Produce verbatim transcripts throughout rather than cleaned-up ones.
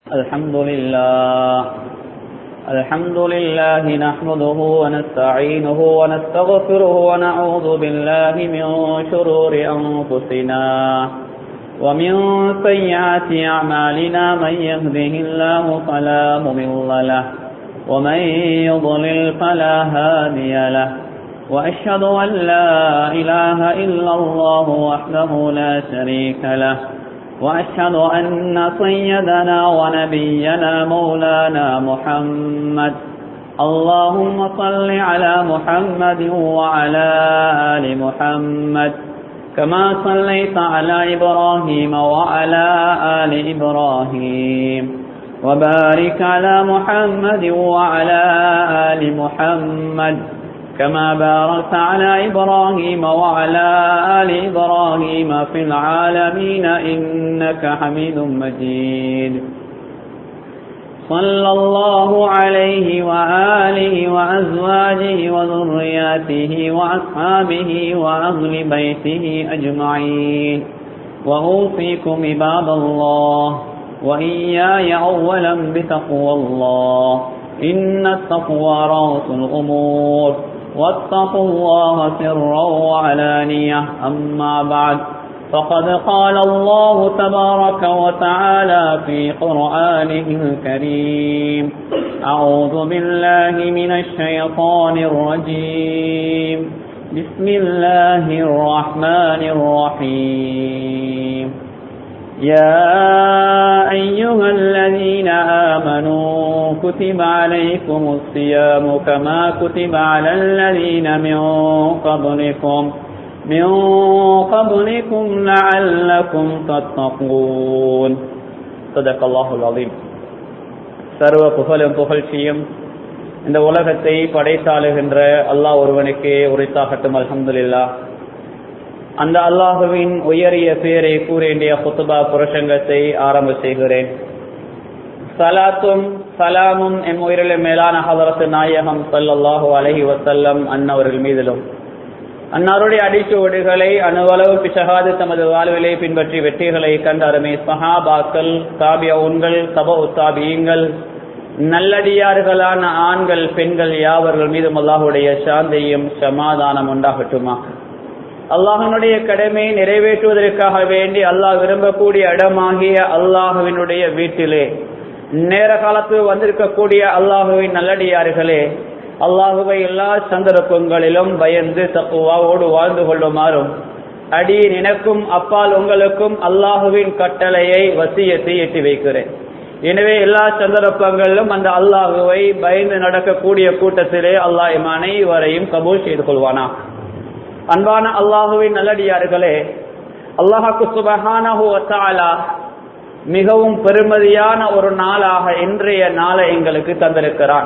الحمد لله الحمد لله نحمده ونستعينه ونستغفره ونعوذ بالله من شرور أنفسنا ومن سيئات أعمالنا من يهده الله فلا مضل له ومن يضلل فلا هادي له وأشهد أن لا إله إلا الله وحده لا شريك له وأشهد أن سيدنا ونبينا مولانا محمد اللهم صل على محمد وعلى آل محمد كما صليت على إبراهيم وعلى آل إبراهيم وبارك على محمد وعلى آل محمد كما باركت على إبراهيم وعلى آل إبراهيم في العالمين إنك حميد مجيد صلى الله عليه وآله وأزواجه وذرياته وأصحابه وأهل بيته أجمعين وأوصيكم عباد الله وإياي أولا بتقوى الله إن التقوى رأس الأمور واتقوا الله سرا وعلانية أما بعد فقد قال الله تبارك وتعالى في قرآنه الكريم أعوذ بالله من الشيطان الرجيم بسم الله الرحمن الرحيم يا أيها الذين آمنوا كتب عليكم الصيام كما كتب على الذين من قبلكم من قبلكم لعلكم تتقون صدق الله العظيم. சர்வ புகழும் புகழ்ச்சியும் இந்த உலகத்தை படைத்தாளுகின்ற அல்லாஹ் ஒருவனுக்கே உரித்தாகட்டும். அல்ஹம்துலில்லாஹ். அந்த அல்லாஹுவின் உயரிய பேரை கூறேண்டிய குத்துபா புரசங்கத்தை ஆரம்ப செய்கிறேன். சலாத்தும் சலாமும் எம் உயிரில மேலான ஹதரத்து நாயகம் ஸல்லல்லாஹு அலைஹி வஸல்லம் அன்னவர்கள் மீதிலும் அன்னாருடைய அடிச்சுவடுகளை அணுவளவு பிசகாது தமது வாழ்விலை பின்பற்றி வெற்றிகளை கண்ட அருமை சஹாபாக்கள், தாபியவுன்கள், தபஉ தாபியீன்கள், நல்லடியார்களான ஆண்கள் பெண்கள் யாவர்கள் மீதும் அல்லாஹுடைய சாந்தியும் சமாதானம் உண்டாகட்டுமா. அல்லாஹனுடைய கடமையை நிறைவேற்றுவதற்காக வேண்டி அல்லாஹ் விரும்பக்கூடிய இடமாகிய அல்லாஹுவினுடைய வீட்டிலே நேர காலத்தில் வந்திருக்கக்கூடிய அல்லாஹுவின் நல்லடியார்களே, அல்லாஹுவை எல்லா சந்தர்ப்பங்களிலும் பயந்து தக்குவாவோடு வாழ்ந்து கொள்ளுமாறும் அடியின் எனக்கும் அப்பால் உங்களுக்கும் அல்லாஹுவின் கட்டளையை வசியத்தை எட்டி வைக்கிறேன். எனவே எல்லா சந்தர்ப்பங்களிலும் அந்த அல்லாஹுவை பயந்து நடக்கக்கூடிய கூட்டத்திலே அல்லாஹ் எம் அனைவரையும் கபூல் செய்து கொள்வானா. அன்பான அல்லாஹுவின் நல்லடியார்களே, அல்லாஹ்வுக்கு சுப்ஹானஹு வ தஆலா மிகவும் பெருமதியான ஒரு நாளாக இன்றைய நாளை எங்களுக்கு தந்திருக்கிறான்.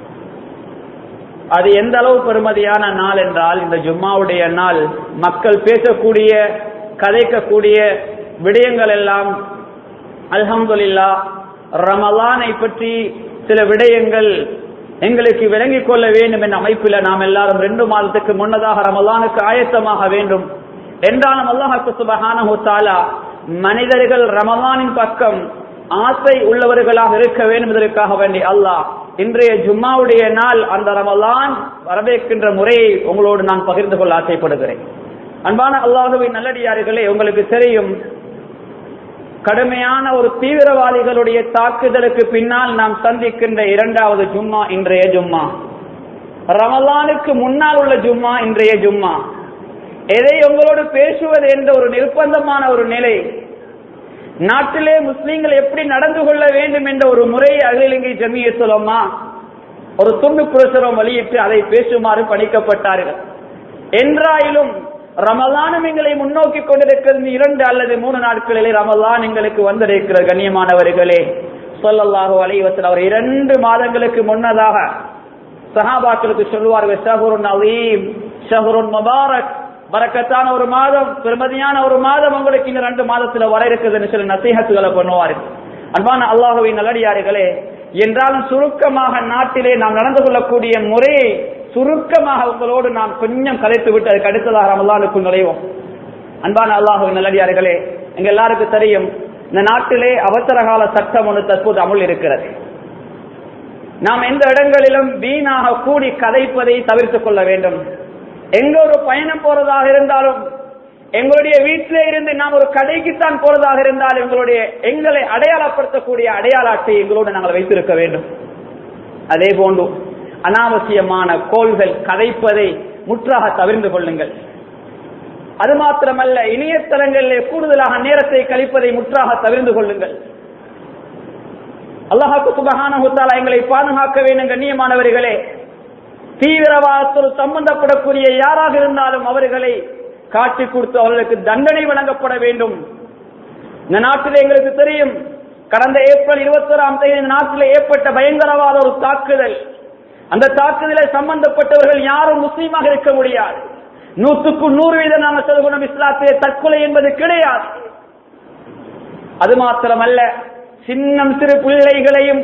அது எந்த அளவு பெருமதியான நாள் என்றால், இந்த ஜும்மாவுடைய நாள் மக்கள் பேசக்கூடிய கதைக்கக்கூடிய விடயங்கள் எல்லாம் அல்ஹம்துலில்லாஹ் ரமலானை பற்றி சில விடயங்கள் எங்களுக்கு விளங்கிக் கொள்ள வேண்டும் என்ற அமைப்பில் நாம் எல்லாரும் ரெண்டு மாதத்துக்கு முன்னதாக ரமலானுக்கு ஆயத்தமாக வேண்டும் என்றாலும் அல்லாஹ்வுக்கு சுப்ஹானஹு வ தஆலா மனிதர்கள் ரமலானின் பக்கம் ஆசை உள்ளவர்களாக இருக்க வேண்டும் என்பதற்காக வேண்டி அல்லாஹ் இன்றைய ஜும்மாவுடைய நாள் அந்த ரமலான் வரவேற்கின்ற முறையை உங்களோடு நான் பகிர்ந்து கொள்ள ஆசைப்படுகிறேன். அன்பான அல்லாஹ்வின் நல்லடியார்களே, உங்களுக்கு தெரியும், கடுமையான ஒரு தீவிரவாதிகளுடைய தாக்குதலுக்கு பின்னால் நாம் சந்திக்கின்ற இரண்டாவது ஜும்மா இன்றைய ஜும்மா. ரமலானுக்கு முன்னால் உள்ள ஜும்மா இன்றைய ஜும்மா. எதை உங்களோடு பேசுவது என்ற ஒரு நிர்பந்தமான ஒரு நிலை, நாட்டிலே முஸ்லீம்கள் எப்படி நடந்து கொள்ள வேண்டும் என்ற ஒரு முறையை அகில இலங்கை ஜமியத்துல் உலமா ஒரு துண்டு பிரசுரம் வெளியிட்டு அதை பேசுமாறு பணிக்கப்பட்டார்கள். என்றாயிலும் ரமலானும் எங்களை முன்னோக்கி கொண்டிருக்கிறது. இரண்டு அல்லது மூணு நாட்களிலே ரமலான் எங்களுக்கு வந்திருக்கிற கண்ணியமானவர்களே, ஸல்லல்லாஹு அலைஹி வஸல்லம் அவர் இரண்டு மாதங்களுக்கு முன்னதாக சஹாபாக்களுக்கு சொல்வார்கள், ஷஹ்ருன் அலீம், ஷஹ்ருன் முபாரக், பரக்கத்தான ஒரு மாதம், பெருமதியான ஒரு மாதம் உங்களுக்கு இந்த ரெண்டு மாதத்துல வர இருக்குதுன்னு சொல்லி நசீஹத்துகளை பண்ணுவார்கள். அன்பான அல்லாஹ்வின் நல்லடியார்களே, என்றாலும் சுருக்கமாக நாட்டிலே நாம் நடந்து கொள்ளக்கூடிய முறையை சுருக்கமாக உங்களோடு நான் கொஞ்சம் கலைத்து விட்டு அதுக்கு அடுத்ததாக ரமலானுக்குள் நுழைவோம். அன்பான அல்லாஹ்வின் நல்லடியார்களே, எங்க எல்லாருக்கும் தெரியும், இந்த நாட்டிலே அவசரகால சட்டம் ஒன்று தற்போது அமல் இருக்கிறது. நாம் எந்த இடங்களிலும் வீணாக கூடி கதைப்பதை தவிர்த்துக் கொள்ள வேண்டும். எங்க ஒரு பயணம் போறதாக இருந்தாலும், எங்களுடைய வீட்டிலே இருந்து நாம் ஒரு கடைக்குத்தான் போறதாக இருந்தால், எங்களுடைய எங்களை அடையாளப்படுத்தக்கூடிய அடையாள அட்டை எங்களோடு நாங்கள் வைத்திருக்க வேண்டும். அதே போன்று அனாவசியமான கோள்கள் கதைப்பதை முற்றாக தவிர்த்து கொள்ளுங்கள். அது மாத்திரமல்ல, இணையதளங்களிலே கூடுதலாக நேரத்தை கழிப்பதை முற்றாக தவிர்த்து கொள்ளுங்கள். அல்லாஹ் சுப்ஹானஹு வ தஆலா எங்களை பாதுகாக்க வேண்டும். கண்ணியமானவர்களே, தீவிரவாதத்தோடு சம்பந்தப்படக்கூடிய யாராக இருந்தாலும் அவர்களை காட்டி கொடுத்து அவர்களுக்கு தண்டனை வழங்கப்பட வேண்டும். இந்த நாட்டில் எங்களுக்கு தெரியும், கடந்த ஏப்ரல் இருபத்தி ஓராம் தேதி இந்த நாட்டில் ஏற்பட்ட பயங்கரவாத ஒரு தாக்குதல். அந்த தாக்குதலில் சம்பந்தப்பட்டவர்கள் யாரும் முஸ்லீமாக இருக்க முடியாது. நூற்றுக்கு நூறு வீதம் நாங்கள் சொல்கிறோம், இஸ்லாத்திலே தற்கொலை என்பது கிடையாது. அது மாத்திரமல்ல, சின்னம் சிறு பிள்ளைகளையும்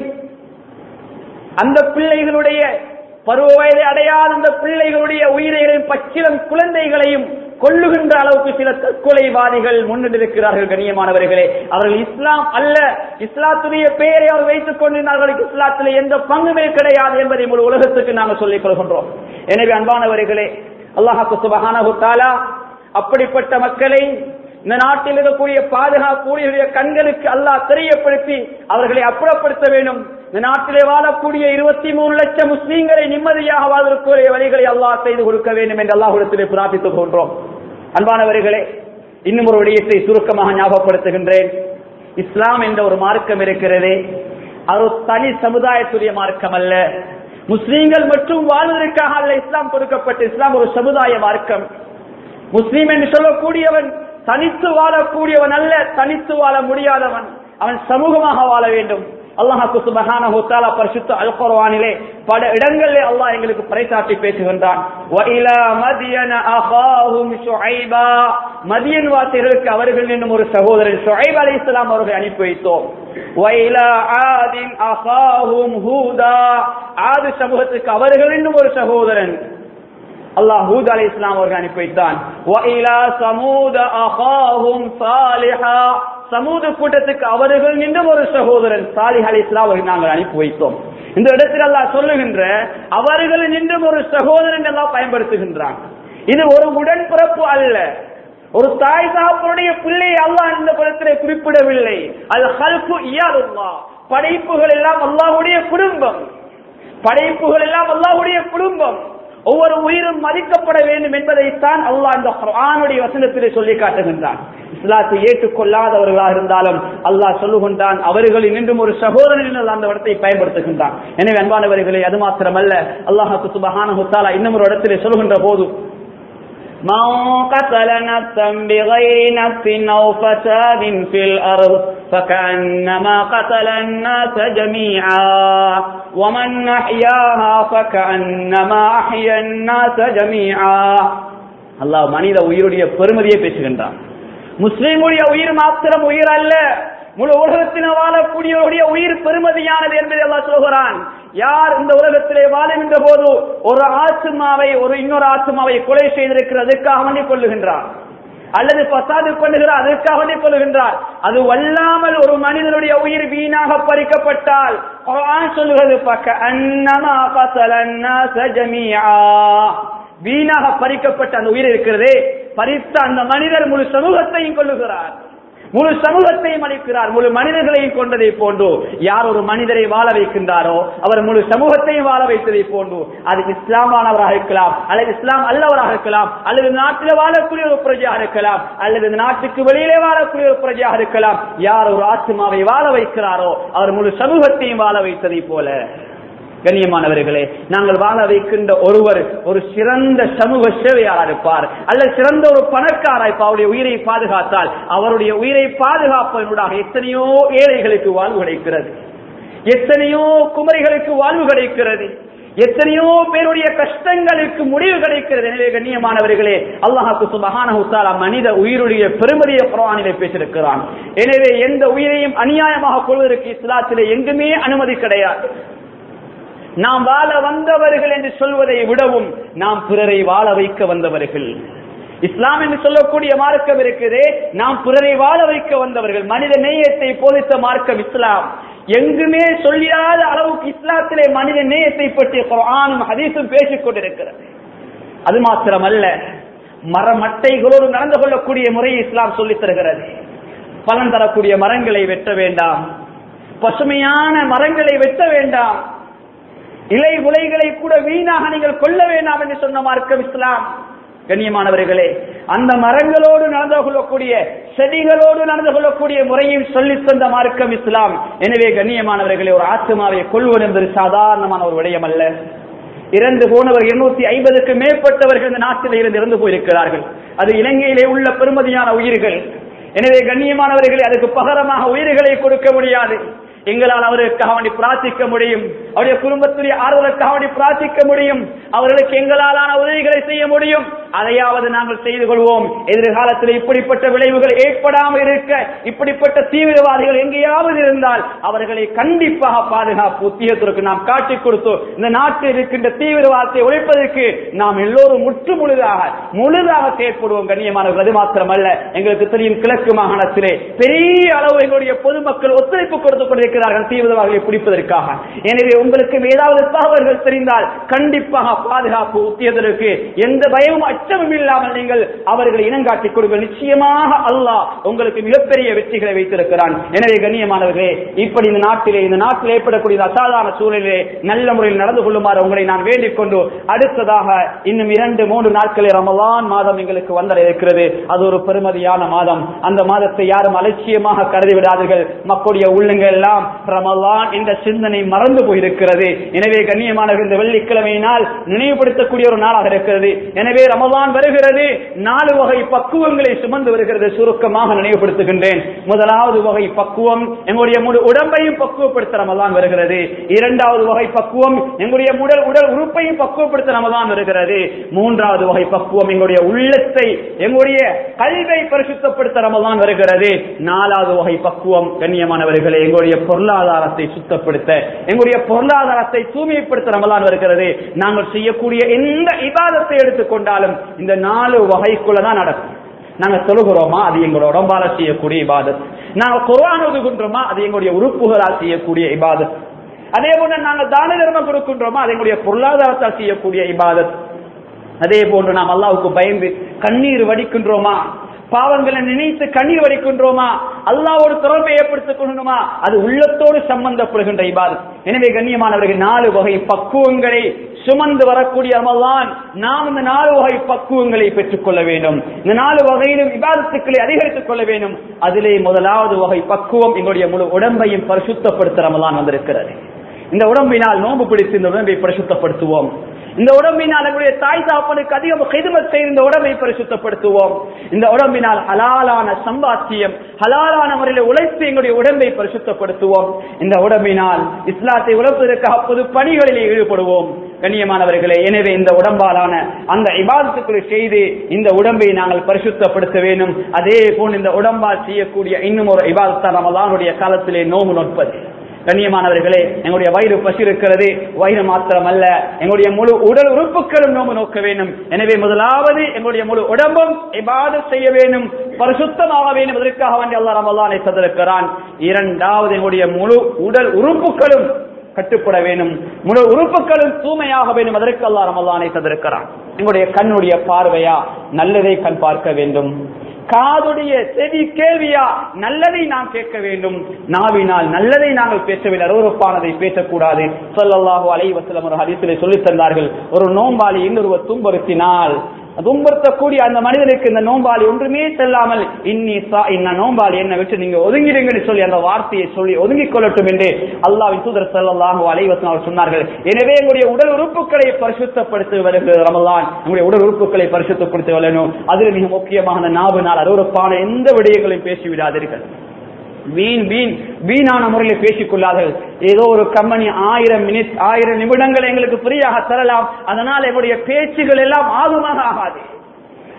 அந்த பிள்ளைகளுடைய பருவ வயதை அடையாத அந்த பிள்ளைகளுடைய உயிரையும் பச்சிலம் குழந்தைகளையும் கொல்லுகின்ற அளவுக்கு சில தற்கொலைவாதிகள் முன்னிட்டிருக்கிறார்கள். கண்ணியமானவர்களே, அவர்கள் இஸ்லாம் அல்ல, இஸ்லாத்துடைய பெயரை அவர் வைத்துக் கொண்டிருந்தார்கள். இஸ்லாத்திலே எந்த பங்குமே கிடையாது என்பதை முழு உலகத்துக்கு நாங்கள் சொல்லிக் கொள்கின்றோம். எனவே அன்பானவர்களே, அல்லாஹ் சுப்ஹானஹு வ தஆலா அப்படிப்பட்ட மக்களை இந்த நாட்டில் இருக்கக்கூடிய பாதுகாப்புடைய கண்களுக்கு அல்லாஹ் தெரியப்படுத்தி அவர்களை அப்புறப்படுத்த வேண்டும். இந்த நாட்டிலே வாழக்கூடிய இருபத்தி மூணு லட்சம் முஸ்லீம்களை நிம்மதியாக வாழ்வதற்குரிய வழிகளை அல்லாஹ் செய்து கொடுக்க வேண்டும் என்று அல்லாஹ்விடத்திலே பிரார்த்தித்துக் கொள்கிறோம். அன்பானவர்களே, இன்னும் ஒரு விடயத்தை சுருக்கமாக ஞாபகப்படுத்துகின்றேன். இஸ்லாம் என்ற ஒரு மார்க்கம் இருக்கிறது. அது தனி சமுதாயத்துடைய மார்க்கம் அல்ல. முஸ்லீம்கள் மட்டும் வாழ்வதற்காக அல்ல இஸ்லாம் கொடுக்கப்பட்ட. இஸ்லாம் ஒரு சமுதாய மார்க்கம். முஸ்லீம் என்று சொல்லக்கூடியவன் தனித்து வாழக்கூடியவன் அல்ல, தனித்து வாழ முடியாதவன். அவன் சமூகமாக வாழ வேண்டும். அல்லாஹ் சுப்ஹானஹு வ தஆலா பரிசுத்த அல் குர்ஆனிலே பல இடங்களிலே அல்லாஹ் எங்களுக்கு பறைசாற்றி பேசுகின்றான். வ இலா மத்யன அகாஹும் ஷுஐபா, மத்யன் வாசிகளுக்கு அவர்கள் என்னும் ஒரு சகோதரன் ஷுஐப் அலைஹிஸ்ஸலாம் அவர்களை அனுப்பி வைத்தோம். வ இலா ஆதின் அகாஹும் ஹூதா, ஆது சமூகத்துக்கு அவர்கள் என்னும் ஒரு சகோதரன் அல்லாஹ் ஹூத் அலைஹிஸ்ஸலாம் அவர்கள் அனுப்பி வைத்தான். வ இலா சமூத அகாஹும் சாலிஹா, சமூத கூட்டத்துக்கு அவர்கள் நின்றும் ஒரு சகோதரன் சாலிஹ் அலைஹிஸ்ஸலாம் அவர்கள் நாங்கள் அனுப்பி வைத்தோம். இந்த இடத்தில் அல்லாஹ் சொல்லுகின்ற அவர்கள் நின்றும் ஒரு சகோதரன் எல்லாம் பயன்படுத்துகின்றான். இது ஒரு உடன்பிறப்பு அல்ல, ஒரு தாய் தகப்பனுடைய பிள்ளை அல்லாஹ் இந்த படத்திலே குறிப்பிடவில்லை. அது ஹல்கு இயாலுல்லாஹ், படைப்புகள் எல்லாம் அல்லாஹ்வுடைய குடும்பம். படைப்புகள் எல்லாம் அல்லாஹ்வுடைய குடும்பம். ஒவ்வொரு உயிரும் மதிக்கப்பட வேண்டும் என்பதைத்தான் அல்லாஹ் இந்த குர்ஆனுடைய வசனத்திலே சொல்லி காட்டுகின்றான். இஸ்லாத்தை ஏற்றுக்கொள்ளாதவர்களாக இருந்தாலும் அல்லாஹ் சொல்லுகின்றான் அவர்களில் நின்றும் ஒரு சகோதரன் அந்த இடத்தை பயன்படுத்துகின்றான். எனவே அன்பானவர்களே, அது மாத்திரமல்ல, அல்லாஹ் சுப்ஹானஹு வ தஆலா இன்னும் ஒரு இடத்திலே சொல்லுகின்ற போது, من قتل نفسا بغير نفس أو فساد في الأرض فكأنما قتل الناس جميعا ومن أحياها فكأنما أحيا الناس جميعا. அல்லாஹ் மனித உயிருடைய பெருமதியை பேசுகின்றான். முஸ்லிமுடைய உயிர் மாத்திரம் உயிர் அல்ல, முழு உலகத்தில் வாழக்கூடியவருடைய உயிர் பெருமதியானது என்பதை அல்லாஹ் சொல்கிறான். யார் இந்த உலகத்திலே வாழுகின்ற போது ஒரு ஆத்மாவை ஒரு இன்னொரு ஆத்மாவை கொலை செய்திருக்கிறதுக்காக வேண்டி கொள்ளுகின்றார், அல்லது பசாது பண்ணுகிறார் அதற்காக வேண்டி கொள்ளுகின்றார், அது வல்லாமல் ஒரு மனிதனுடைய உயிர் வீணாக பறிக்கப்பட்டால் குர்ஆன் சொல்லுகிறது ஃபகஅன்னமா கஸலன்னாஸ ஜமீஆ, வீணாக பறிக்கப்பட்ட அந்த உயிர் இருக்கிறதே, பறித்த அந்த மனிதர் முழு சமூகத்தையும் கொள்ளுகிறார், முழு சமூகத்தையும் அளிக்கிறார். முழு மனிதர்களையும் கொண்டதை போன்று யார் ஒரு மனிதரை வாழ வைக்கின்றாரோ அவர் முழு சமூகத்தையும் வாழ வைத்ததை போன்று, அது இஸ்லாமானவராக இருக்கலாம், அல்லது இஸ்லாம் அல்லவராக இருக்கலாம், அல்லது நாட்டில் வாழக்கூடிய ஒரு பிரஜையாக இருக்கலாம், அல்லது நாட்டுக்கு வெளியிலே வாழக்கூடிய ஒரு பிரஜையாக இருக்கலாம். யார் ஒரு ஆத்மாவை வாழ வைக்கிறாரோ அவர் முழு சமூகத்தையும் வாழ வைத்ததை போல. கண்ணியமானவர்களே, நாங்கள் வாழ வைக்கின்ற ஒருவர் ஒரு சிறந்த சமூக சேவையாளர் இருப்பார், அல்லது சிறந்த ஒரு பணக்காரர் அவருடைய உயிரை பாதுகாத்தால் அவருடைய உயிரை பாதுகாப்பதனூடாக எத்தனையோ ஏழைகளுக்கு வாழ்வு கிடைக்கிறது, எத்தனையோ குமரிகளுக்கு வாழ்வு கிடைக்கிறது, எத்தனையோ பேருடைய கஷ்டங்களுக்கு முடிவு கிடைக்கிறது. எனவே கண்ணியமானவர்களே, அல்லாஹ் சுப்ஹானஹு வ தஆலா மனித உயிருடைய பெருமதியை குர்ஆனிலே பேசியிருக்கிறான். எனவே எந்த உயிரையும் அநியாயமாக கொள்வதற்கு இஸ்லாத்திலே எங்குமே அனுமதி கிடையாது. நாம் வாழ வந்தவர்கள் என்று சொல்வதை விடவும் நாம் பிறரை வாழ வைக்க வந்தவர்கள். இஸ்லாம் என்று சொல்லக்கூடிய மார்க்கம் இருக்குது. நாம் பிறரை வாழ வைக்க வந்தவர்கள், மனித நேயத்தை போதித்த மார்க்கம் இஸ்லாம். எங்குமே சொல்லியாத அளவுக்கு இஸ்லாத்திலே மனித நேயத்தை பற்றி குர்ஆனும் ஹதீஸும் பேசிக் கொண்டிருக்கிறது. அது மாத்திரமல்ல, மரமட்டைகளோடு நடந்து கொள்ளக்கூடிய முறையை இஸ்லாம் சொல்லித் தருகிறது. பலன் தரக்கூடிய மரங்களை வெட்ட வேண்டாம், பசுமையான மரங்களை வெட்ட வேண்டாம், இலை முளைகளை கூட வீணாக நீங்கள் கொள்ள வேண்டாம் என்று சொன்ன மார்க்கம் இஸ்லாம். கண்ணியமானவர்களே, அந்த மரங்களோடு நடந்து கொள்ளக்கூடிய, செடிகளோடு நடந்து கொள்ளக்கூடிய முறையும் சொல்லி தந்த மார்க்கம் இஸ்லாம். எனவே கண்ணியமானவர்களே, ஒரு ஆத்மாவை கொள்வது என்பது சாதாரணமான ஒரு விடயம் அல்ல. இறந்து போனவர் இருநூத்தி ஐம்பதுக்கு மேற்பட்டவர்கள் இந்த நாட்டில் இருந்து இறந்து போயிருக்கிறார்கள். அது இலங்கையிலே உள்ள பெருமதியான உயிர்கள். எனவே கண்ணியமானவர்களே, அதுக்கு பகரமாக உயிர்களை கொடுக்க முடியாது. எங்களால் அவருக்காக வேண்டி பிரார்த்திக்க முடியும், அவருடைய குடும்பத்துடைய ஆறுதலுக்காக வேண்டி பிரார்த்திக்க முடியும், அவர்களுக்கு எங்களாலான உதவிகளை செய்ய முடியும். அதையாவது நாங்கள் செய்து கொள்வோம். எதிர்காலத்தில் இப்படிப்பட்ட விளைவுகள் ஏற்படாமல் இருக்க, இப்படிப்பட்ட தீவிரவாதிகள் எங்கேயாவது இருந்தால் அவர்களை கண்டிப்பாக பாதுகாப்பு உத்தியோகத்திற்கு நாம் காட்டிக் கொடுத்தோம். இந்த நாட்டில் இருக்கின்ற தீவிரவாதத்தை ஒழிப்பதற்கு நாம் எல்லோரும் முற்று முழுதாக முழுதாக செயற்படுவோம். கண்ணியமானவர்கள், அது மாத்திரமல்ல, எங்களுக்கு தெரியும் கிழக்கு மாகாணத்திலே பெரிய அளவு எங்களுடைய பொதுமக்கள் ஒத்துழைப்பு கொடுத்துக் கொண்டிருக்கிறார்கள் தீவிரவாதிகளை பிடிப்பதற்காக. எனவே உங்களுக்கு ஏதாவது தகவல்கள் தெரிந்தால் கண்டிப்பாக பாதுகாப்பு உத்தியோகத்திற்கு எந்த பயமும் அச்சமும் இல்லாமல் நீங்கள் அவர்களை இனங்காட்டிக் கொடுங்கள். நிச்சயமாக அல்லாஹ் உங்களுக்கு மிகப்பெரிய வெற்றிகளை வைத்திருக்கிறான். எனவே கண்ணியமானவர்களே, இப்படி இந்த நாட்டிலே இந்த நாட்டில் ஏற்படக்கூடிய அசாதாரண சூழலிலே நல்ல முறையில் நடந்து கொள்ளுமாறு உங்களை நான் வேண்டிக் கொண்டு, அடுத்ததாக இன்னும் இரண்டு மூன்று நாட்களில் ரமலான் மாதம் எங்களுக்கு வந்தட இருக்கிறது. அது ஒரு பெருமதியான மாதம். அந்த மாதத்தை யாரும் அலட்சியமாக கருதி விடாதீர்கள். மக்களுடைய உள்ளங்கள் எல்லாம் ரமலான் என்ற சிந்தனை மறந்து போயிருக்கிறது. எனவே கண்ணியமானவர்கள், இந்த வெள்ளிக்கிழமையினால் நினைவுபடுத்தக்கூடிய ஒரு நாளாக இருக்கிறது. எனவே ரமலான் வருகிறது, நாலு வகை பக்குவங்களை சுமந்து வருகிறது. சுருக்கமாக நினைவுபடுத்துகின்றேன். முதலாவது வகை பக்குவம், எங்களுடைய முழு உடம்பையும் பக்குவப்படுத்த ரமலான் வருகிறது. இரண்டாவது வகை பக்குவம், எங்களுடைய உடல் உடல் உறுப்பையும் பக்குவப்படுத்த ரமலான் வருகிறது. மூன்றாவது வகை பக்குவம், எங்களுடைய உள்ளத்தை, எங்களுடைய கல்வை பரிசுத்தப்படுத்த ரமலான் வருகிறது. நாலாவது வகை பக்குவம் கண்ணியமானவர்களே, எங்களுடைய பொருளாதாரத்தை சுத்தப்படுத்த, எங்களுடைய பொருளாதாரத்தை தூய்மைப்படுத்த ரமலான் வருகிறது. நாங்கள் செய்யக்கூடிய எந்த இபாதத்தை எடுத்துக்கொண்டாலும் இந்த நாலு வகைக்குள்ளதான் நடக்கும். நாங்க தொழுகிறோமா, அது எங்களுடைய உடம்பால செய்யக்கூடிய இபாதத். நாங்க குர்ஆன் ஓதுகின்றோமா, அது எங்களுடைய உறுப்புகளால் செய்யக்கூடிய இபாதத். அதே போன்று நாங்கள் தான தர்மம் கொடுக்கின்றோமா, அது எங்களுடைய பொருளாதாரத்தால் செய்யக்கூடிய இபாதத். அதே போன்று நாம் அல்லாஹ்வுக்கு பயந்து கண்ணீர் வடிக்கின்றோமா, பாவங்களை நினைத்து கண்ணீர் வடிக்கின்றோமா, அல்லாஹ்வோடு தொடர்பை ஏற்படுத்திக் கொள்ளணுமா, அது உள்ளத்தோடு சம்பந்தப்படுகின்ற இபாதத். எனவே கண்ணியமானவர்கள், நாலு வகை பக்குவங்களை சுமந்து வரக்கூடிய ரமலான் நாம் இந்த நாலு வகை பக்குவங்களை பெற்றுக் கொள்ள வேண்டும். இந்த நாலு வகையிலும் இபாதத்துக்களை அதிகரித்துக் கொள்ள வேண்டும். அதிலே முதலாவது வகை பக்குவம், எங்களுடைய முழு உடம்பையும் பரிசுத்தப்படுத்த ரமலான் வந்திருக்கிறது. இந்த உடம்பினால் நோன்பு பிடித்து இந்த உடம்பை பரிசுத்தப்படுத்துவோம். இந்த உடம்பினால் எங்களுடைய தாய் தாப்பனுக்கு அதிகம் ஹிதமத் செய்து இந்த உடம்பை பரிசுத்தப்படுத்துவோம். இந்த உடம்பினால் ஹலாலான சம்பாத்தியம், ஹலாலான முறையில் உழைத்து எங்களுடைய உடம்பை பரிசுத்தப்படுத்துவோம். இந்த உடம்பினால் இஸ்லாத்தை உழைப்பதற்காக பொது பணிகளிலே ஈடுபடுவோம். கண்ணியமானவர்களே, எனவே இந்த உடம்பாலான அந்த இபாதத்துக்களை செய்து இந்த உடம்பை நாங்கள் பரிசுத்தப்படுத்த வேண்டும். அதே போன்று இந்த உடம்பால் செய்யக்கூடிய இன்னும் ஒரு இபாதத்தான் ரமலானுடைய காலத்திலே நோன்பு நோற்பது. கண்ணியமானவர்களே, எங்களுடைய வயிறு பசி இருக்கிறது, வயிறு மாத்திரமல்ல, எங்களுடைய முழு உடல் உறுப்புகளும் நோம்பு நோக்க வேண்டும். எனவே முதலாவது எங்களுடைய முழு உடம்பும் இபாதத் செய்ய வேண்டும், பரிசுத்தமாக வேண்டும். அதற்காக வேண்டி அல்லாஹ் ரமலானை தந்திருக்கிறான். இரண்டாவது எங்களுடைய முழு உடல் உறுப்புகளும் கட்டுப்பட வேண்டும், முழு உறுப்புகளும் தூய்மையாக வேண்டும். அதற்கு அல்லாஹ் ரமலானை தந்திருக்கிறான். எங்களுடைய கண்ணுடைய பார்வையா, நல்லதை கண் பார்க்க வேண்டும். காதுடைய செவி கேள்வியா, நல்லதை நாம் கேட்க வேண்டும். நாவினால் நல்லதை நாங்கள் பேசவில்லை, அருவருப்பானதை பேசக்கூடாது. ஸல்லல்லாஹு அலைஹி வஸல்லம் ஒரு ஹதீஸிலே சொல்லித் தந்தார்கள், ஒரு நோம்பாளி இன்னொருவர் துன்புறுத்தினால் துன்புறுத்தக்கூடிய அந்த மனிதனுக்கு இந்த நோம்பாளி ஒன்றுமே செல்லாமல் இன்னி சா இன்ன நோம்பாளி என்ன விட்டு நீங்க ஒதுங்கிடுங்கன்னு சொல்லி அந்த வார்த்தையை சொல்லி ஒதுங்கிக் கொள்ளட்டும் என்று அல்லாஹ்வின் தூதர் ஸல்லல்லாஹு அலைஹி வஸல்லம் அவர்கள் சொன்னார்கள். எனவே எங்களுடைய உடல் உறுப்புகளை பரிசுத்தப்படுத்தி வருகிறது ரமலான். நம்முடைய உடல் உறுப்புகளை பரிசுத்தப்படுத்தி வரணும். அதில் மிக முக்கியமான நாவினால் அருவருப்பான எந்த விடயங்களையும் பேசிவிடாதீர்கள். வீண் வீண் வீணான முறையில் பேசிக் கொள்ளார்கள். ஏதோ ஒரு கம்பெனி ஆயிரம் மினிட் ஆயிரம் நிமிடங்கள் எங்களுக்கு ஃப்ரீயாக தரலாம், அதனால் எங்களுடைய பேச்சுகள் எல்லாம் ஆகுமாக ஆகாது.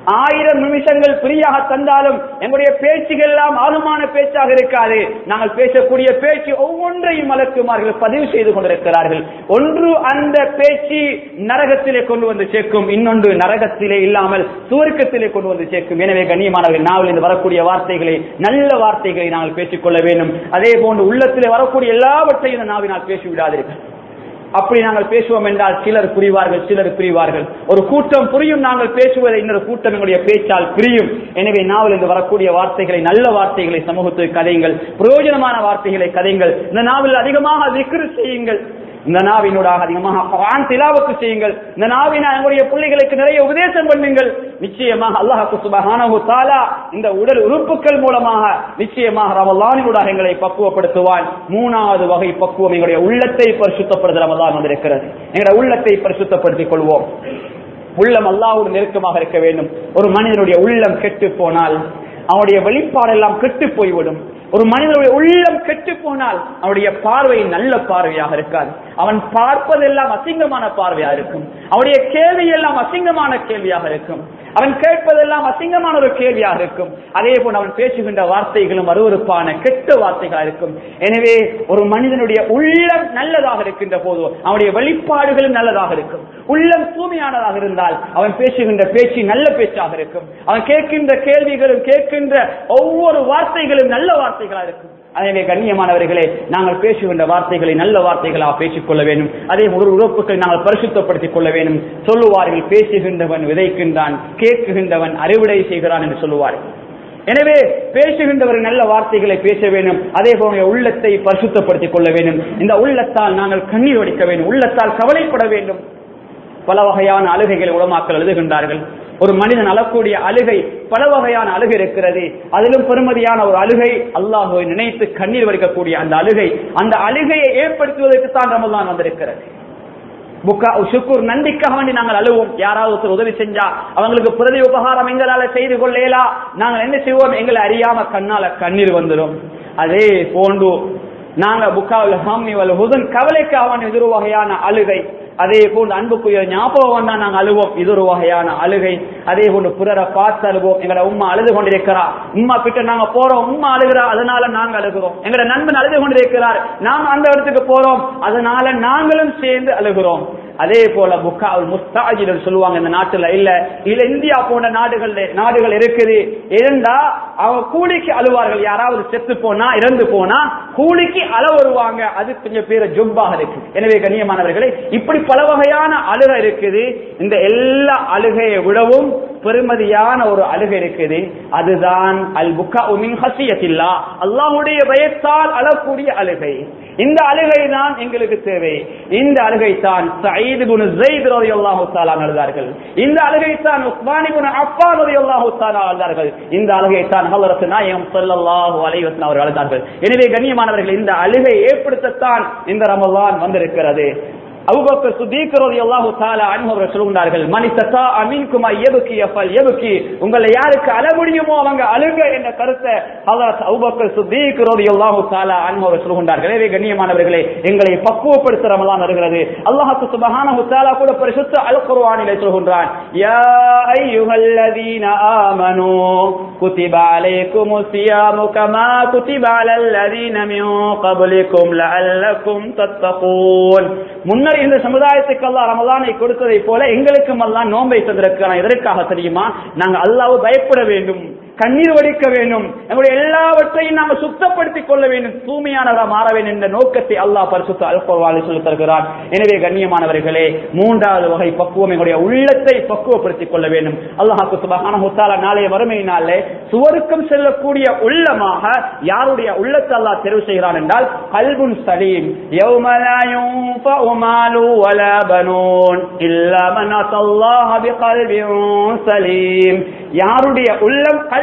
ஆயிரம் நிமிஷங்கள் ஃப்ரீயாக தந்தாலும் எங்களுடைய பேச்சுகள் எல்லாம் ஆழமான பேச்சாக இருக்காது. நாங்கள் பேசக்கூடிய பேச்சு ஒவ்வொன்றையும் மலக்குமார்கள் பதிவு செய்து கொண்டிருக்கிறார்கள். ஒன்று அந்த பேச்சு நரகத்திலே கொண்டு வந்து சேர்க்கும், இன்னொன்று நரகத்திலே இல்லாமல் சுவர்க்கத்திலே கொண்டு வந்து சேர்க்கும். எனவே கண்ணியமானவர்கள், நாவில் இருந்து வரக்கூடிய வார்த்தைகளை, நல்ல வார்த்தைகளை நாங்கள் பேசிக்கொள்ள வேண்டும். அதே போன்று உள்ளத்திலே வரக்கூடிய எல்லாவற்றையும் நாவினால் பேசிவிடாதீர்கள். அப்படி நாங்கள் பேசுவோம் என்றால் சிலர் புரிவார்கள், சிலர் பிரிவார்கள். ஒரு கூட்டம் புரியும் நாங்கள் பேசுவதை, இன்னொரு கூட்டம் எங்களுடைய பேச்சால் பிரியும். எனவே நாவல் இருந்து வரக்கூடிய வார்த்தைகளை, நல்ல வார்த்தைகளை சமூகத்துக்கு கதையுங்கள், பிரயோஜனமான வார்த்தைகளை கதையுங்கள். இந்த நாவல் அதிகமாக திக்ர் செய்யுங்கள், இந்த நாவினூடாக அதிகமாக குர்ஆன் திலாவத் செய்யுங்கள். இந்த நாவினால் எங்களுடைய பிள்ளைகளுக்கு நிறைய உபதேசம் பண்ணுங்கள். நிச்சயமாக அல்லாஹ் சுப்ஹானஹு வ தஆலா இந்த உடல் உறுப்புகள் மூலமாக நிச்சயமாக ரமலானினூடாக எங்களை பக்குவப்படுத்துவான். மூணாவது வகை பக்குவம் எங்களுடைய உள்ளத்தை பரிசுத்தப்படுத்த ரமலான் வந்திருக்கிறது. எங்களுடைய உள்ளத்தை பரிசுத்தப்படுத்திக் கொள்வோம். உள்ளம் அல்லாஹ்வுடன் நெருக்கமாக இருக்க வேண்டும். ஒரு மனிதனுடைய உள்ளம் கெட்டு போனால் அவனுடைய வெளிப்பாடெல்லாம் கெட்டு போய்விடும். ஒரு மனிதனுடைய உள்ளம் கெட்டு போனால் அவனுடைய பார்வை நல்ல பார்வையாக இருக்காது. அவன் பார்ப்பதெல்லாம் அசிங்கமான பார்வையாக இருக்கும். அவனுடைய கேள்வி எல்லாம் அசிங்கமான கேள்வியாக இருக்கும். அவன் கேட்பதெல்லாம் அசிங்கமான ஒரு கேள்வியாக இருக்கும். அதே போல் அவன் பேசுகின்ற வார்த்தைகளும் அருவருப்பான கெட்ட வார்த்தைகளாக இருக்கும். எனவே ஒரு மனிதனுடைய உள்ளம் நல்லதாக இருக்கின்ற போது அவனுடைய வெளிப்பாடுகளும் நல்லதாக இருக்கும். உள்ளம் தூய்மையானதாக இருந்தால் அவன் பேசுகின்ற பேச்சு நல்ல பேச்சாக இருக்கும். அவன் கேட்கின்ற கேள்விகளும் கேட்கின்ற ஒவ்வொரு வார்த்தைகளும் நல்ல வார்த்தைகளாக இருக்கும். எனவே கண்ணியமானவர்களே, நாங்கள் பேசுகின்ற வார்த்தைகளை நல்ல வார்த்தைகளாக பேசிக்கொள்ள வேண்டும். அதே ஒரு உறுப்புகளை நாங்கள் பரிசுத்தப்படுத்திக் கொள்ள வேண்டும். சொல்லுவார்கள், பேசுகின்றவன் விதைக்கின்றான், கேட்குகின்றவன் அறுவடை செய்கிறான் என்று சொல்லுவார்கள். எனவே பேசுகின்றவர்கள் நல்ல வார்த்தைகளை பேச வேண்டும். அதே போல உள்ளத்தை பரிசுத்தப்படுத்திக் கொள்ள வேண்டும். இந்த உள்ளத்தால் நாங்கள் கண்ணீர் வடிக்க வேண்டும், உள்ளத்தால் கவலைப்பட வேண்டும். பல வகையான அழுகைகளை உலமாக்கள் எழுதுகின்றார்கள். ஒரு மனிதன் அழக்கூடிய அழுகை பல வகையான அழுகை இருக்கிறது. அதிலும் பெருமதியான ஒரு அழுகை அல்லாஹ்வை நினைத்து கண்ணீர் வடிக்கக்கூடிய அந்த அழுகை. அந்த அழுகையை ஏற்படுத்துவதற்கு தான் ரமலான் வந்திருக்கிறது. புக்கா ஷுக்குர், நன்றிக்காக வேண்டி நாங்கள் அழுவோம். யாராவது உதவி செஞ்சா அவங்களுக்கு பிரதி உபகாரம் எங்களால செய்து கொள்ளேலா, நாங்கள் என்ன செய்வோம், எங்களை அறியாம கண்ணால கண்ணீர் வந்துடும். அதே போன்று நாங்க புக்காவுல் ஹம்மி வல் ஹுஸன், கவலைக்காக வேண்டி இது ஒரு வகையான அழுகை. அதே போன்று அன்புக்குரிய ஞாபகம் வந்தா நாங்க அழுவோம், இது ஒரு வகையான அழுகை. அதே போன்று பிறரை பார்த்து அழுவோம். எங்களோட உம்மா அழுது கொண்டிருக்கிறா, உம்மா கிட்ட நாங்க போறோம், உம்மா அழுகிறா, அதனால நாங்க அழுகிறோம். எங்களோட நண்பன் அழுது கொண்டிருக்கிறார், நாம அந்த இடத்துக்கு போறோம், அதனால நாங்களும் சேர்ந்து அழுகிறோம். அதே போல புக்காவுல் முஸ்தாஜில் சொல்லுவாங்க, இந்த நாட்டுல இல்ல இல்ல இந்தியா போன்ற நாடுகள் நாடுகள் இருக்குது. இருந்தா அவங்க கூலிக்கு அழுவார்கள். யாராவது செத்து போனா, இறந்து போனா கூலிக்கு அழ வருவாங்க. அது கொஞ்சம் பேர ஜொப்பாக இருக்கு. எனவே கண்ணியமானவர்களே, இப்படி பல வகையான அழுகை இருக்குது. இந்த எல்லா அழுகையை விடவும் பெருமதியான ஒரு அழுகை இருக்குது. அதுதான் அல் புக்காஉ மின் ஹஸியத்தில்லாஹ், அல்லாஹ்வுடைய பயத்தால் அழக்கூடிய அழுகை. இந்த அழுகை தான் எங்களுக்கு தேவை. இந்த அழுகை தான் சயீத் இப்னு ஸைத் রাদিয়াল্লাহு தஆலா அழுதார்கள். இந்த அழுகை தான் உஸ்மான் இப்னு அஃபான் রাদিয়াল্লাহு தஆலா அழுதார்கள். இந்த அழுகை தான் ஹஜ்ரத் நாயகம் ஸல்லல்லாஹு அலைஹி வஸல்லம் அவர்கள் அழுதார்கள். எனவே கண்ணியமானவர்கள், இந்த அழுகை ஏற்படுத்தத்தான் இந்த ரமலான் வந்திருக்கிறது. அபூபக்கர் சித்திக் রাদিয়াল্লাহு தஆலா அன்ஹு அவர்கள் சொல்கிறார்கள், மன் இஸ்தா மின்கும் யப்கி ஃபல்யப்கி, உங்களை யாருக்கு அழ முடியுமோ அவங்க அழுக என்ற கருத்தை ஹஜ்ரத் அபூபக்கர் சித்திக் রাদিয়াল্লাহு தஆலா அன்ஹு அவர்கள் சொல்கிறார்கள். எனவே கண்ணியமானவர்களே, எங்களை பக்குவப்படுத்த ரமலான் வருகிறது. அல்லாஹ் சுப்ஹானஹு வ தஆலா கூட பரிசுத்த அல் குர்ஆனிலே சொல்கிறான், யா அய்யுஹல்லதீன ஆமனூ குதிபா அலைக்குமுஸ் ஸியாமு கமா குதிபா அலல்லதீன மின் கப்லிக்கும் லஅல்லக்கும் தத்தகூன். முன்னர் இந்த சமுதாயத்துக்கு அல்லாஹ் ரமலானை கொடுத்ததை போல எங்களுக்கும் அல்லாஹ் நோன்பை தந்திருக்கிறான். எதற்காக தெரியுமா? நாங்க அல்லாஹ்வை பயப்பட வேண்டும், கண்ணீர் வடிக்க வேண்டும், நம்முடைய எல்லாவற்றையும் நாங்கள் சுத்தப்படுத்திக் கொள்ள வேண்டும், தூய்மையானவராக மாற வேண்டும் என்ற நோக்கத்தை அல்லாஹ் பரிசுத்த அல் குர்ஆனில் சொல்லித் தருகிறான். எனவே கண்ணியமானவர்களே, மூன்றாவது வகை பக்குவம் எங்களுடைய உள்ளத்தை பக்குவப்படுத்திக் கொள்ள வேண்டும். அல்லாஹ் சுப்ஹானஹு வ தஆலா நாளைய மறுமையினாலே சுவர்க்கம் செல்லக்கூடிய உள்ளமாக யாருடைய உள்ளத்தை அல்லாஹ் தெரிவு செய்கிறான் என்றால் கல்புன் சலீம். யௌம லா யுன்ஃபஉ மாலு வலா பனூன் இல்லா மன் அத்தல்லாஹ பிகல்பின் சலீம். யாருடைய உள்ளம் கல்பு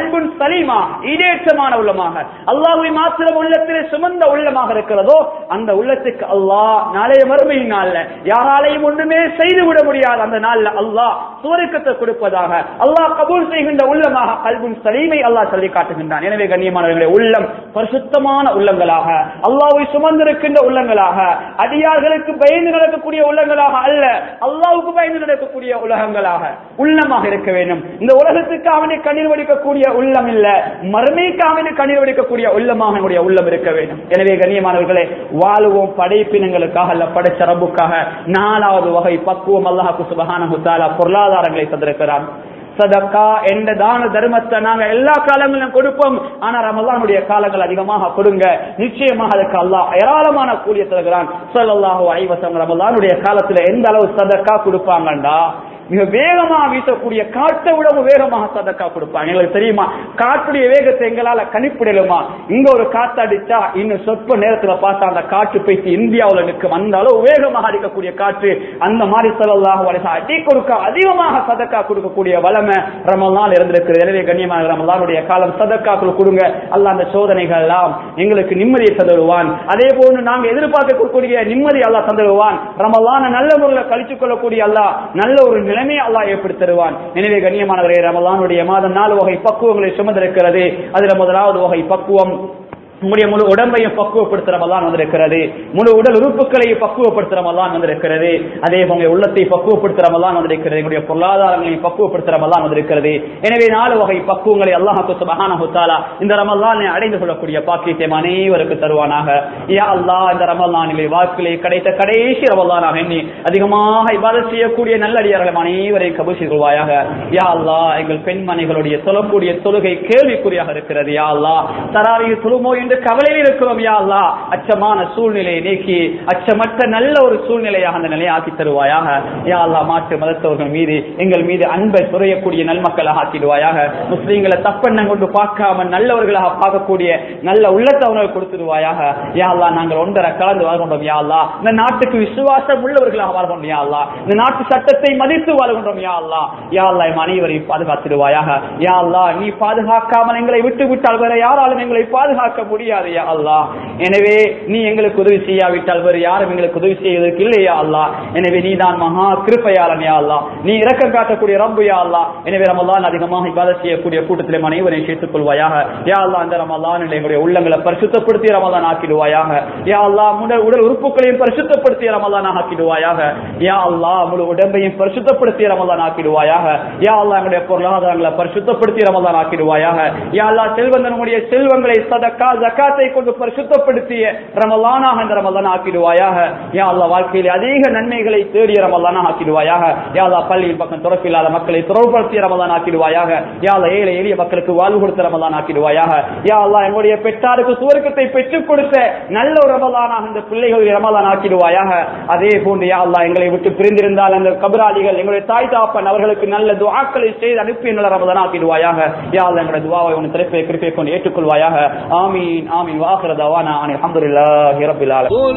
கல்புன் சலீமா, ஈடேற்றமான உள்ளமாக, அல்லாஹ்வை மாத்திரம் உள்ளத்திலே சுமந்த உள்ளமாக இருக்கிறதோ அந்த உள்ளத்துக்கு அல்லாஹ் நாளைய மறுமையின் நாள்ல யாராலையும் ஒன்றுமே செய்துவிட முடியாது அந்த நாள்ல அல்லாஹ் சுவர்க்கத்தை கொடுப்பதாக அல்லாஹ் கபூல் செய்கின்ற உள்ளமாக கல்புன் சலீமை அல்லாஹ் சொல்லி காட்டுகின்றான். எனவே கண்ணியமானவர்களே, உள்ளம் பரிசுத்தமான உள்ளங்களாக, அல்லாஹ்வை சுமந்திருக்கின்ற உள்ளங்களாக, அடியார்களுக்கு பயந்து நடக்கக்கூடிய உள்ளங்களாக அல்ல, அல்லாஹ்வுக்கு பயந்து நடக்கக்கூடிய உலகங்களாக உள்ளமாக இருக்க வேண்டும். இந்த உலகத்துக்கு அவனை கண்ணீர் வடிக்கக்கூடிய உள்ளம் இல்ல, மறுமைக்கு அவனை கண்ணீர் வடிக்கக்கூடிய உள்ளமாக என்னுடைய உள்ளம் இருக்க வேண்டும். எனவே கண்ணியமானவர்களே, வாழுவோம் படைப்பினங்களுக்காக அல்ல, படைச்ச ரப்புக்காக. நாலாவது வகை பக்குவம் அல்லாஹ் சுப்ஹானஹு வ தஆலா பொருளாதாரங்களை தந்திருக்கிறான். சதக்கா என்ற தான தர்மத்தை நாங்க எல்லா காலங்களிலும் கொடுப்போம். ஆனா ரமலானுடைய காலங்கள் அதிகமாக கொடுங்க, நிச்சயமாக அதுக்கு அல்லாஹ் ஏராளமான கூலியை தருகிறான். ஸல்லல்லாஹு அலைஹி வஸல்லம் ரமலானுடைய காலத்துல எந்த அளவு சதக்கா கொடுப்பாங்கண்டா, மிக வேகமாக வீசக்கூடிய காற்றை விடவும் வேகமாக சதக்கா கொடுப்பாங்க. எங்களுக்கு தெரியுமா, காற்றுடைய வேகத்தை எங்களால கணிப்பிடலுமா? இங்க ஒரு காத்து அடிச்சா இன்னும் சொற்ப நேரத்துல பார்த்தா அந்த காற்று பேசி இந்தியாவில் நிற்கும், அந்த அளவு வேகமாக அடிக்கக்கூடிய காற்று. அந்த மாதிரி ஸல்லல்லாஹு அலைஹி வஸல்லம் அடி கொடுக்க அதிகமாக சதக்கா கொடுக்கக்கூடிய வல்லமை ரமலான் இருந்திருக்கிறது. எனவே கண்ணியமான ரமலானுடைய காலம் சதக்காக்கள் கொடுங்க. அல்லாஹ் அந்த சோதனைகள் எல்லாம் எங்களுக்கு நிம்மதியை தந்துடுவான். அதே போன்று நாங்க எதிர்பார்க்கக்கூடிய நிம்மதி அல்லாஹ் தந்துடுவான். ரமலான நல்ல முறையில் கழித்துக் கொள்ளக்கூடிய அல்லாஹ் நல்ல ஒரு நிலைமையை அல்லாஹ் ஏற்படுத்தி தருவான். எனவே கண்ணியமானவர்களே, ரமலானுடைய மாதம் நாலு வகை பக்குவங்களை சுமந்திருக்கிறது. அதுல முதலாவது வகை பக்குவம் உங்களுடைய முழு உடம்பையும் பக்குவப்படுத்த ரமலான் வந்திருக்கிறது, முழு உடல் உறுப்புகளையும் பக்குவப்படுத்த ரமலான் வந்திருக்கிறது. அதே போல உள்ளத்தை பக்குவப்படுத்த ரமலான் வந்திருக்கிறது, எங்களுடைய பொருளாதாரங்களையும் பக்குவப்படுத்த ரமலான் வந்திருக்கிறது. எனவே நாலு வகை பக்குவங்களை அல்லாஹ் சுப்ஹானஹு வ தஆலா இந்த ரமலானை அடைந்து கொள்ளக்கூடிய பாக்கியத்தை அனைவருக்கு தருவானாக. யா அல்லாஹ், இந்த ரமலானிலே வாக்கிலே கிடைத்த கடைசி ரமலானாக எண்ணி அதிகமாக இபாதத் செய்யக்கூடிய நல்லடியார்கள் அனைவரையும் கபூல் செய்து கொள்வாயாக. யா அல்லாஹ், எங்கள் பெண்மணிகளுடைய தொழக்கூடிய தொழுகை கேள்விக்குறியாக இருக்கிறது. யா அல்லாஹ், தராவிஹ் தொழுமோ கவலையில் இருக்கிறோம். யா அல்லாஹ், அச்சமான சூழ்நிலையை நீக்கி அச்சமற்ற நல்ல ஒரு சூழ்நிலையாக அந்த நிலையை ஆக்கி தருவாயாக. யா அல்லாஹ், மாற்று மதத்தவர்கள் மீது எங்கள் மீது அன்பை புரியக்கூடிய நல்மக்களாக ஆக்கிடுவாயாக. முஸ்லீம்களை தப்பெண்ணம் கொண்டு பார்க்காம நல்லவர்களாக பார்க்கக்கூடிய நல்ல உள்ளத்தவர்கள் கொடுத்துடுவாயாக. யா அல்லாஹ், நாங்கள் ஒன்றரை கலந்து வாழ்கின்றோம். யா அல்லாஹ், இந்த நாட்டுக்கு விசுவாசம் உள்ளவர்களாக வாழ்கின்றோம். யா அல்லாஹ், இந்த நாட்டு சட்டத்தை மதித்து வாழ்கின்றோம். யா அல்லாஹ், யா அல்லாஹ், எம் அனைவரையும் பாதுகாத்திடுவாயாக. யா அல்லாஹ், நீ பாதுகாக்காமல் எங்களை விட்டு விட்டால் வேற யாராலும் எங்களை பாதுகாக்க முடியாது. யா அல்லாஹ், எனவே நீ எங்களுக்கு உதவி செய்யாவிட்டால் வேறு யாரும் எங்களுக்கு உதவி செய்வதற்கு இல்லையா அல்லாஹ். எனவே நீ தான் மகா கிருபையாளன். யா அல்லாஹ், நீ இரக்கம் காட்டக்கூடிய ரப்பு. யா அல்லாஹ், எனவே ரமலான் அதிகமாக இபாதத் செய்யக்கூடிய கூட்டத்திலே அனைவரையும் சேர்த்துக் கொள்வாயாக. யா அல்லாஹ், அந்த ரமலானில் எங்களுடைய உள்ளங்களை பரிசுத்தப்படுத்தி ரமலான் ஆக்கிடுவாயாக. யா அல்லாஹ், முழு உடல் உறுப்புகளையும் பரிசுத்தப்படுத்தி ரமலான் ஆக்கிடுவாயாக. யா அல்லாஹ், முழு உடம்பையும் பரிசுத்தப்படுத்தி ரமலான் ஆக்கிடுவாயாக. யா அல்லாஹ், எங்களுடைய பொருளாதாரங்களை பரிசுத்தப்படுத்தி ரமலான் ஆக்கிடுவாயாக. யா அல்லாஹ், செல்வந்தனுடைய செல்வங்களை சதக்கா ஜகாத்தை கொண்டு பரிசுத்தப்படுத்திய ரமலானாக இந்த ரமலான் ஆக்கிடுவாயாக. யா அல்லாஹ், வாழ்க்கையில் அதிக நன்மைகளை தேடிய ரமலானாக ஆக்கிடுவாயாக. யா அல்லாஹ், பள்ளியில் பக்கம் துறப்பில்லாத மக்களை துறவுபடுத்திய ரமலான் ஆக்கிடுவாயாக. யா அல்லாஹ், ஏழை எளிய மக்களுக்கு வாழ்வு கொடுத்த ரமலான் ஆக்கிடுவாயாக. யா அல்லாஹ், எங்களுடைய பெற்றாருக்கு சுவர்க்கத்தை பெற்றுக் கொடுத்த நல்ல ஒரு ரமலானாக இந்த பிள்ளைகளுடைய ரமலான் ஆக்கிடுவாயாக. அதே போன்று யா அல்லாஹ், எங்களை விட்டு பிரிந்திருந்தால் அந்த கபராளிகள் எங்களுடைய தாய் தாப்பன் அவர்களுக்கு நல்ல துஆக்களை செய்து அனுப்பி நல்ல ரமலான் ஆக்கிடுவாயாக. யா அல்லாஹ், எங்களுடைய துஆவை உன் திறப்பை கிருபை கொண்டு ஏற்றுக்கொள்வாயாக. ஆமீன் ஆமீன். وآخر دعوانا عن الحمد لله رب العالمين. قل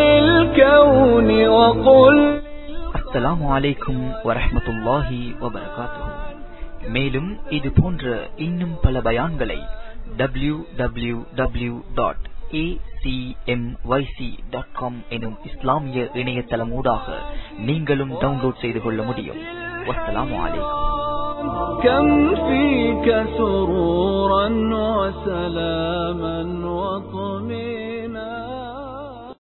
للكون وقل. அஸ்ஸலாமு அலைக்கும் வரஹ்மத்துல்லாஹி வபரகாத்துஹு. மேலும் இது போன்ற இன்னும் பல பயான்களை W W W dot A C M Y C dot com எனும் இஸ்லாமிய இணையதளம் ஊடாக நீங்களும் டவுன்லோட் செய்து கொள்ள முடியும். வஸ்ஸலாமு அலைக்கும். كم فيك سرورا وسلاما وطمئنا